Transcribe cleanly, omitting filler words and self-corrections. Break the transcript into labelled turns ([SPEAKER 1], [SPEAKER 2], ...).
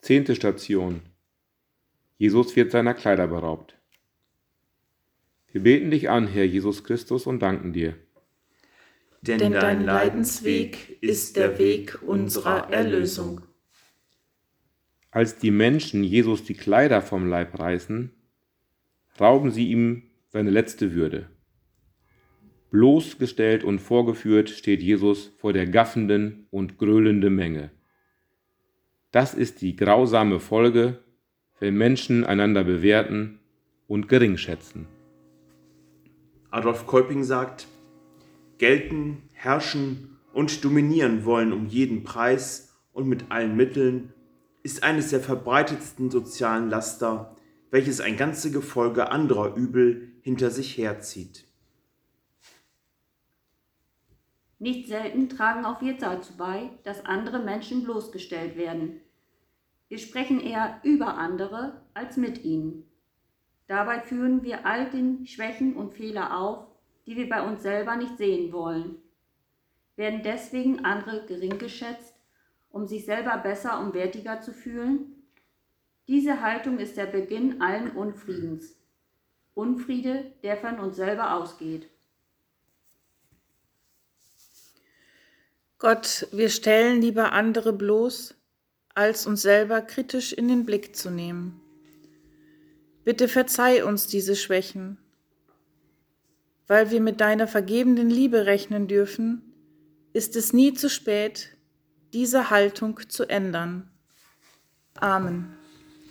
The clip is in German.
[SPEAKER 1] 10. Station. Jesus wird seiner Kleider beraubt. Wir beten dich an, Herr Jesus Christus, und danken dir.
[SPEAKER 2] Denn dein Leidensweg ist der Weg unserer Erlösung.
[SPEAKER 1] Als die Menschen Jesus die Kleider vom Leib reißen, rauben sie ihm seine letzte Würde. Bloßgestellt und vorgeführt steht Jesus vor der gaffenden und gröhlenden Menge. Das ist die grausame Folge, wenn Menschen einander bewerten und geringschätzen.
[SPEAKER 3] Adolf Kolping sagt: Gelten, herrschen und dominieren wollen um jeden Preis und mit allen Mitteln ist eines der verbreitetsten sozialen Laster, welches ein ganzes Gefolge anderer Übel hinter sich herzieht.
[SPEAKER 4] Nicht selten tragen auch wir dazu bei, dass andere Menschen bloßgestellt werden. Wir sprechen eher über andere als mit ihnen. Dabei führen wir all den Schwächen und Fehler auf, die wir bei uns selber nicht sehen wollen. Werden deswegen andere gering geschätzt, um sich selber besser und wertiger zu fühlen? Diese Haltung ist der Beginn allen Unfriedens. Unfriede, der von uns selber ausgeht.
[SPEAKER 2] Gott, wir stellen lieber andere bloß, als uns selber kritisch in den Blick zu nehmen. Bitte verzeih uns diese Schwächen. Weil wir mit deiner vergebenden Liebe rechnen dürfen, ist es nie zu spät, diese Haltung zu ändern. Amen.